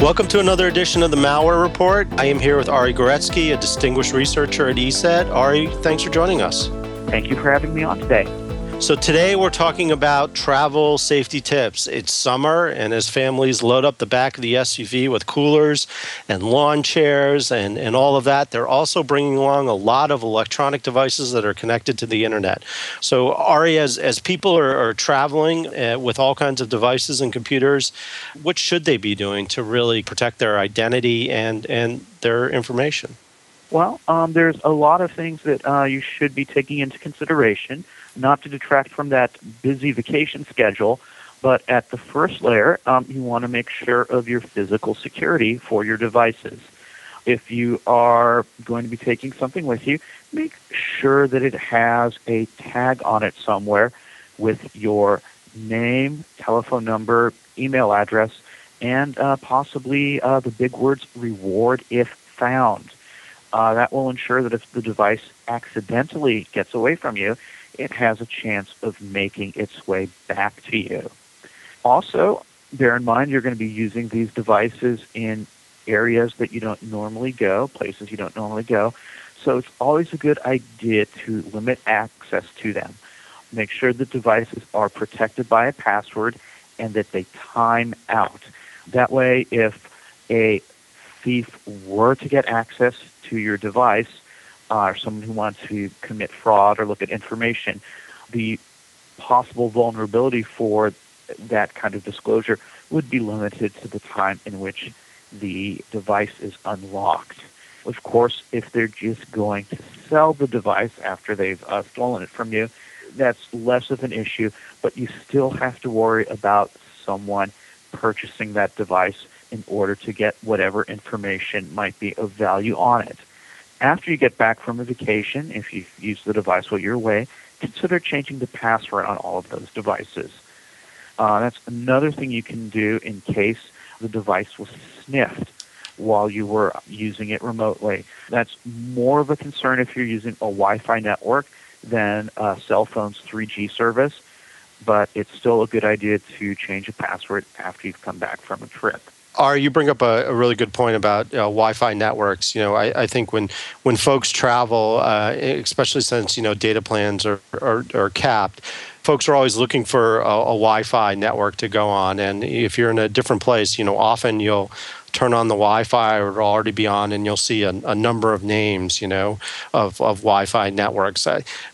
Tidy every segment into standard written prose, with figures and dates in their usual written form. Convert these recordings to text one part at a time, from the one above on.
Welcome to another edition of the Malware Report. I am here with Ari Goretsky, a distinguished researcher at ESET. Ari, thanks for joining us. Thank you for having me on today. So today we're talking about travel safety tips. It's summer, and as families load up the back of the SUV with coolers and lawn chairs and all of that, they're also bringing along a lot of electronic devices that are connected to the internet. So Ari, as people are traveling with all kinds of devices and computers, what should they be doing to really protect their identity and their information? Well, there's a lot of things that you should be taking into consideration, not to detract from that busy vacation schedule, but at the first layer, you want to make sure of your physical security for your devices. If you are going to be taking something with you, make sure that it has a tag on it somewhere with your name, telephone number, email address, and possibly the big words reward if found. That will ensure that if the device accidentally gets away from you, it has a chance of making its way back to you. Also, bear in mind you're going to be using these devices in areas that you don't normally go, places you don't normally go. So it's always a good idea to limit access to them. Make sure the devices are protected by a password and that they time out. That way, if a thief were to get access to your device, or someone who wants to commit fraud or look at information, the possible vulnerability for that kind of disclosure would be limited to the time in which the device is unlocked. Of course, if they're just going to sell the device after they've stolen it from you, that's less of an issue, but you still have to worry about someone purchasing that device in order to get whatever information might be of value on it. After you get back from a vacation, if you've used the device while you're away, consider changing the password on all of those devices. That's another thing you can do in case the device was sniffed while you were using it remotely. That's more of a concern if you're using a Wi-Fi network than a cell phone's 3G service, but it's still a good idea to change a password after you've come back from a trip. Ari, you bring up a really good point about Wi-Fi networks. I think when folks travel, especially since data plans are capped, folks are always looking for a Wi-Fi network to go on. And if you're in a different place, often you'll turn on the Wi-Fi or it'll already be on, and you'll see a number of names, of Wi-Fi networks.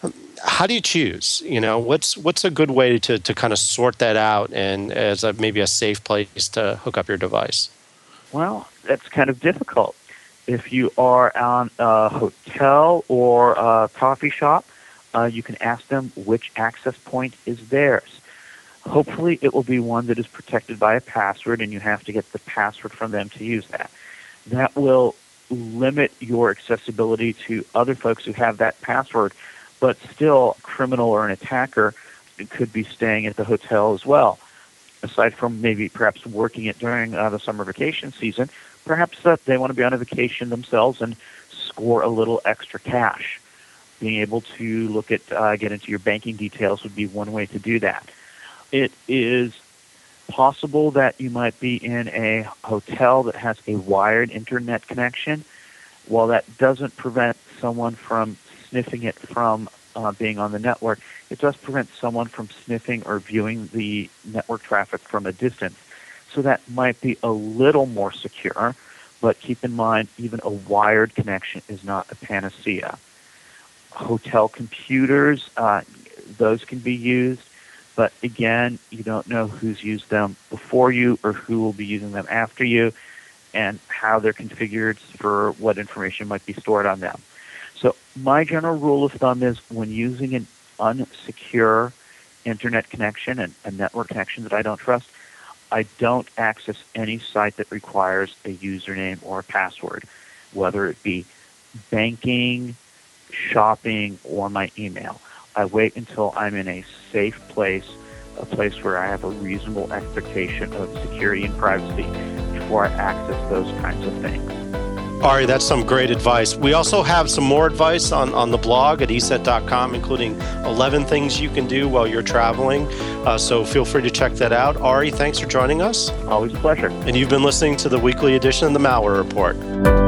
How do you choose? What's a good way to kind of sort that out and as maybe a safe place to hook up your device? Well, that's kind of difficult. If you are on a hotel or a coffee shop, you can ask them which access point is theirs. Hopefully, it will be one that is protected by a password, and you have to get the password from them to use that. That will limit your accessibility to other folks who have that password, but still a criminal or an attacker could be staying at the hotel as well. Aside from maybe perhaps working it during the summer vacation season, perhaps they want to be on a vacation themselves and score a little extra cash. Being able to look at, get into your banking details would be one way to do that. It is possible that you might be in a hotel that has a wired internet connection. While that doesn't prevent someone from sniffing it from being on the network, it does prevent someone from sniffing or viewing the network traffic from a distance. So that might be a little more secure, but keep in mind, even a wired connection is not a panacea. Hotel computers, those can be used, but again, you don't know who's used them before you or who will be using them after you and how they're configured for what information might be stored on them. So my general rule of thumb is when using an unsecure internet connection and a network connection that I don't trust, I don't access any site that requires a username or a password, whether it be banking, shopping, or my email. I wait until I'm in a safe place, a place where I have a reasonable expectation of security and privacy before I access those kinds of things. Ari, that's some great advice. We also have some more advice on the blog at eset.com, including 11 things you can do while you're traveling. So feel free to check that out. Ari, thanks for joining us. Always a pleasure. And you've been listening to the weekly edition of the Malware Report.